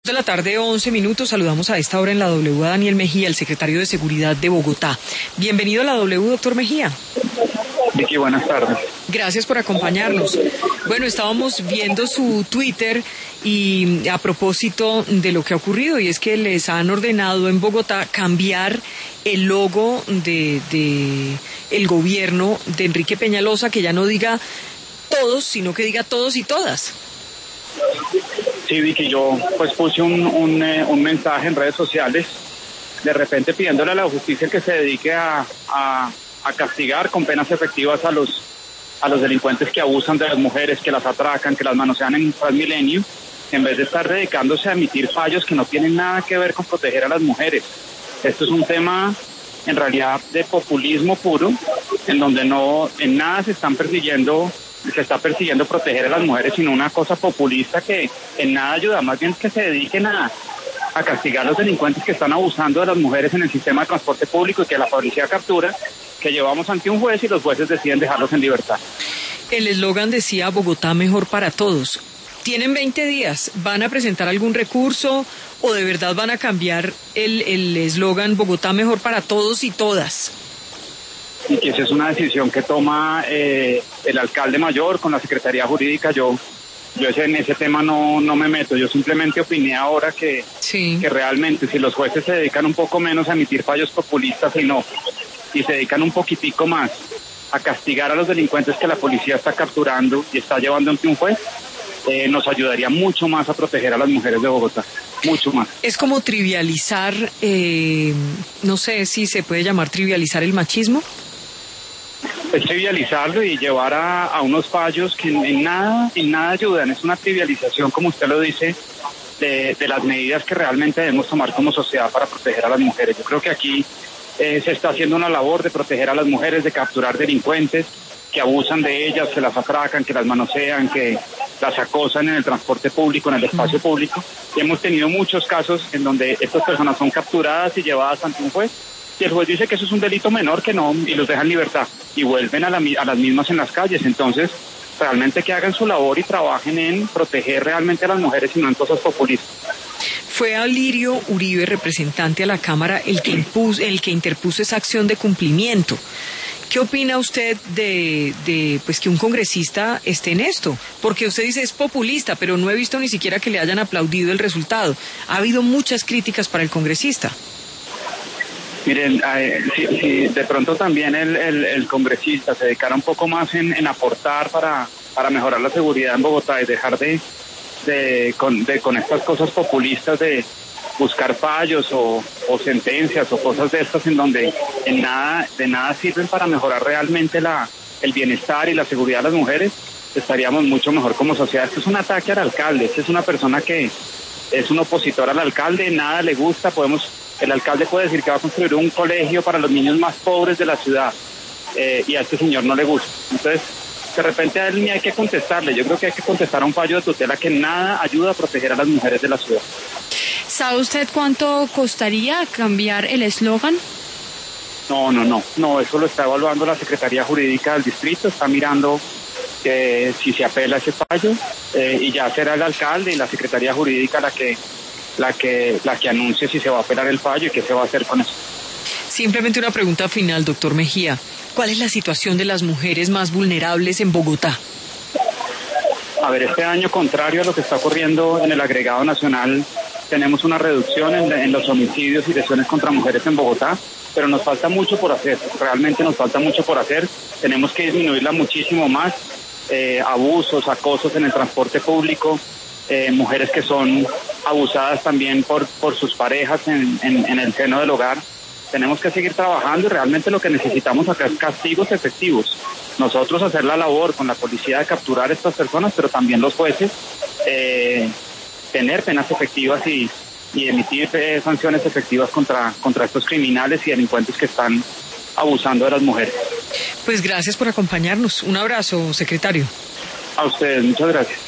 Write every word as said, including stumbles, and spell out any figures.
De la tarde, once minutos, saludamos a esta hora en la W a Daniel Mejía, el secretario de Seguridad de Bogotá. Bienvenido a la W, doctor Mejía. Vicky, buenas tardes. Gracias por acompañarnos. Bueno, estábamos viendo su Twitter y a propósito de lo que ha ocurrido, y es que les han ordenado en Bogotá cambiar el logo de, de el gobierno de Enrique Peñalosa, que ya no diga todos, sino que diga todos y todas. Sí, Vicky, yo pues puse un, un, eh, un mensaje en redes sociales, de repente pidiéndole a la justicia que se dedique a, a, a castigar con penas efectivas a los a los delincuentes que abusan de las mujeres, que las atracan, que las manosean en Transmilenio, en vez de estar dedicándose a emitir fallos que no tienen nada que ver con proteger a las mujeres. Esto es un tema en realidad de populismo puro, en donde no en nada se están persiguiendo se está persiguiendo proteger a las mujeres, sino una cosa populista que en nada ayuda. Más bien que se dediquen a, a castigar a los delincuentes que están abusando de las mujeres en el sistema de transporte público y que la policía captura, que llevamos ante un juez y los jueces deciden dejarlos en libertad. El eslogan decía Bogotá mejor para todos. Tienen veinte días, ¿van a presentar algún recurso o de verdad van a cambiar el el eslogan Bogotá mejor para todos y todas? Y que esa es una decisión que toma eh, el alcalde mayor con la Secretaría Jurídica. Yo yo ese, en ese tema no no me meto. Yo simplemente opiné ahora que, sí. que realmente si los jueces se dedican un poco menos a emitir fallos populistas y no, y se dedican un poquitico más a castigar a los delincuentes que la policía está capturando y está llevando ante un juez, eh, nos ayudaría mucho más a proteger a las mujeres de Bogotá. Mucho más. Es como trivializar, eh, no sé si se puede llamar trivializar el machismo. Es trivializarlo y llevar a, a unos fallos que en, en nada en nada ayudan. Es una trivialización, como usted lo dice, de, de las medidas que realmente debemos tomar como sociedad para proteger a las mujeres. Yo creo que aquí eh, se está haciendo una labor de proteger a las mujeres, de capturar delincuentes que abusan de ellas, que las atracan, que las manosean, que las acosan en el transporte público, en el espacio público. Y hemos tenido muchos casos en donde estas personas son capturadas y llevadas ante un juez, y el juez dice que eso es un delito menor, que no, y los deja en libertad, y vuelven a, la, a las mismas en las calles. Entonces, realmente que hagan su labor y trabajen en proteger realmente a las mujeres y no en cosas populistas. Fue Alirio Uribe, representante a la Cámara, el que impuso, el que interpuso esa acción de cumplimiento. ¿Qué opina usted de, de pues que un congresista esté en esto? Porque usted dice es populista, pero no he visto ni siquiera que le hayan aplaudido el resultado. Ha habido muchas críticas para el congresista. Miren, eh, si, si de pronto también el, el, el congresista se dedicara un poco más en, en aportar para, para mejorar la seguridad en Bogotá y dejar de, de, con, de con estas cosas populistas de buscar fallos o, o sentencias o cosas de estas en donde en nada de nada sirven para mejorar realmente la el bienestar y la seguridad de las mujeres, estaríamos mucho mejor como sociedad. Esto es un ataque al alcalde, esta es una persona que es un opositor al alcalde, nada le gusta. Podemos el alcalde puede decir que va a construir un colegio para los niños más pobres de la ciudad, eh, y a este señor no le gusta. Entonces, de repente a él ni hay que contestarle. Yo creo que hay que contestar a un fallo de tutela que nada ayuda a proteger a las mujeres de la ciudad. ¿Sabe usted cuánto costaría cambiar el eslogan? No, no, no, no, eso lo está evaluando la Secretaría Jurídica del Distrito, está mirando eh, si se apela a ese fallo, eh, y ya será el alcalde y la Secretaría Jurídica la que la que la que anuncie si se va a apelar el fallo y qué se va a hacer con eso. Simplemente una pregunta final, doctor Mejía. ¿Cuál es la situación de las mujeres más vulnerables en Bogotá? A ver, este año, contrario a lo que está ocurriendo en el agregado nacional, tenemos una reducción en, en los homicidios y lesiones contra mujeres en Bogotá, pero nos falta mucho por hacer, realmente nos falta mucho por hacer. Tenemos que disminuirla muchísimo más, eh, abusos, acosos en el transporte público, eh, mujeres que son abusadas también por, por sus parejas en, en, en el seno del hogar. Tenemos que seguir trabajando y realmente lo que necesitamos acá es castigos efectivos. Nosotros hacer la labor con la policía de capturar a estas personas, pero también los jueces, eh, tener penas efectivas y, y emitir eh, sanciones efectivas contra, contra estos criminales y delincuentes que están abusando de las mujeres. Pues gracias por acompañarnos. Un abrazo, secretario. A ustedes, muchas gracias.